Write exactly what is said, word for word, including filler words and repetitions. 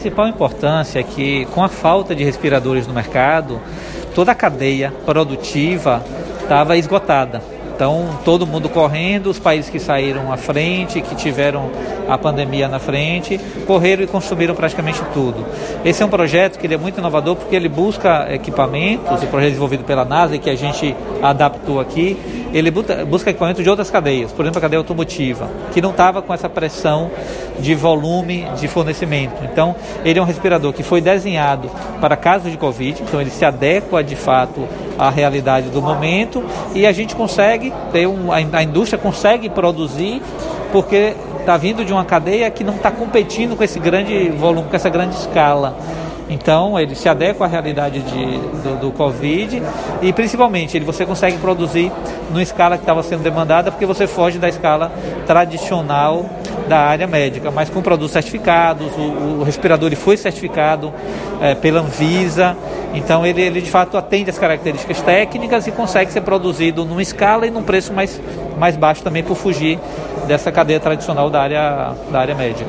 A principal importância é que, com a falta de respiradores no mercado, toda a cadeia produtiva estava esgotada. Então, todo mundo correndo, os países que saíram à frente, que tiveram a pandemia na frente, correram e consumiram praticamente tudo. Esse é um projeto que ele é muito inovador porque ele busca equipamentos, o projeto desenvolvido pela NASA e que a gente adaptou aqui, ele busca equipamentos de outras cadeias, por exemplo, a cadeia automotiva, que não estava com essa pressão de volume de fornecimento. Então, ele é um respirador que foi desenhado para casos de Covid, então ele se adequa de fato à realidade do momento e a gente consegue ter um, a indústria consegue produzir porque está vindo de uma cadeia que não está competindo com esse grande volume, com essa grande escala. Então, ele se adequa à realidade de, do, do Covid e, principalmente, ele, você consegue produzir numa escala que estava sendo demandada porque você foge da escala tradicional da área médica, mas com produtos certificados, o, o respirador ele foi certificado é, pela Anvisa, então ele, ele, de fato, atende às características técnicas e consegue ser produzido numa escala e num preço mais, mais baixo também por fugir dessa cadeia tradicional da área, da área médica.